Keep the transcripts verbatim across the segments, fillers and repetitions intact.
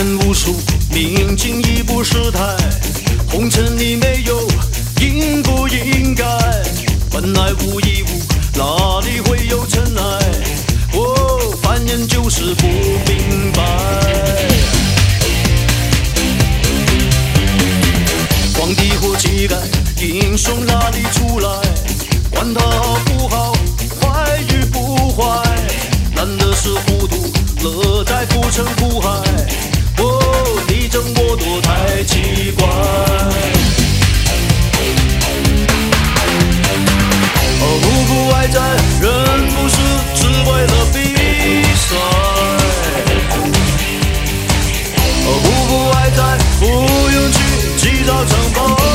问无数，明镜亦不识台，红尘里没有应不应该，本来无一物，哪里会有尘埃？哦，凡人就是不明白。皇帝或乞丐，英雄哪里出来？管他好不好，坏与不坏，难的是糊涂，乐在浮沉苦海。哦，你争我夺太奇怪。哦，无不外在，人不是只为了比赛。哦，无不外在，不用去计较成败。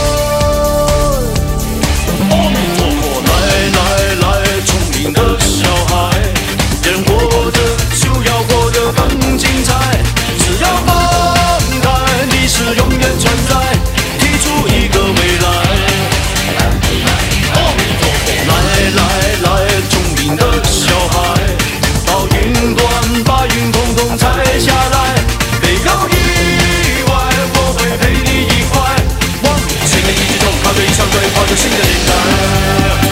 的小孩，人活着就要活得更精彩。只要放开，你是永远存在，提出一个未来。来来来，聪明的小孩，到云端把云统统拆下来。没有意外，我会陪你一块往前面一直走，靠着一双腿，跑着新的年代。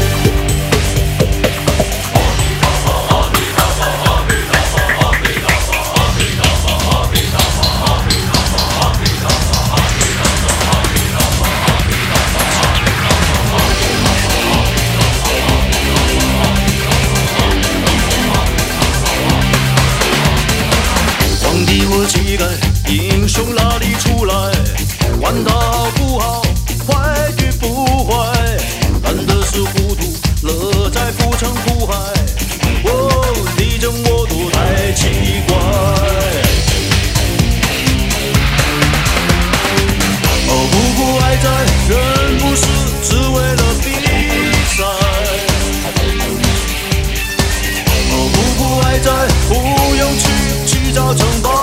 乞丐，英雄哪里出来？管他好不好，坏与不坏，难的是糊涂，乐在浮沉苦海。哦，你争我夺太奇怪。哦，无不外在，人不是只为了比赛。哦，无不外在，不用去计较成败。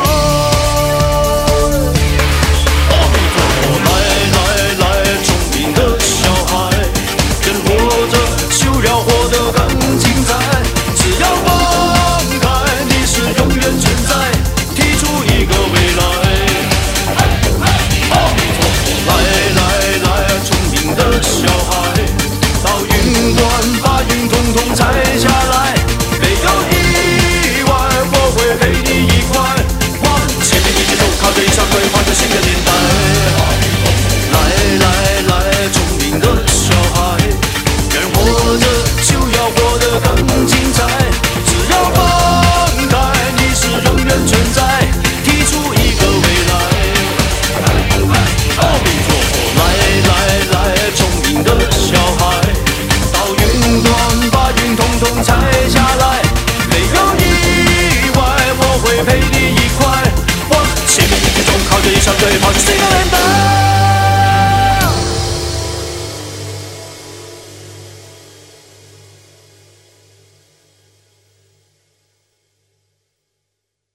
小孩，到云端把云统统拆下来。没有意外，我会陪你一块往前面一直走，靠着一双腿，换着新的年代。来来来，聪明的小孩，人活着就要活得更精彩。只要放开，你是永远存在，提出一个未来。阿弥陀佛，来来来，聪明的小孩，到云端把云统统拆下来。没有意外，我会陪你一块往前面一直走，靠着一双腿，跑出新的年代。